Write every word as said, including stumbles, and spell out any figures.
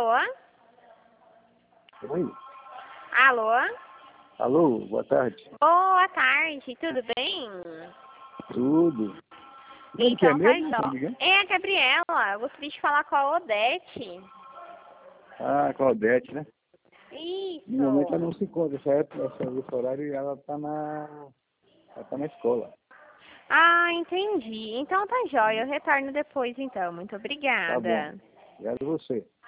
Alô? Oi. Alô? Alô, boa tarde. Boa tarde, tudo bem? Tudo. Quem que é Então tá mesmo? Tá me ligando? jó. É a Gabriela, eu gostaria de falar com a Odete. Ah, Claudete, né? No momento ela Isso. não se encontra, essa época, essa, esse horário ela tá na. Ela tá na escola. Ah, entendi. Então tá jóia, eu retorno depois então. Muito Tá bom. obrigada. Obrigado a você.